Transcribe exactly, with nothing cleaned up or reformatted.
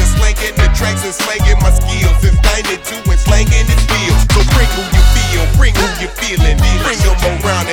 slanging the tracks and slanging my skills. Since ninety-two and slanging is real. So bring who you feel, bring who you feeling. Bring them around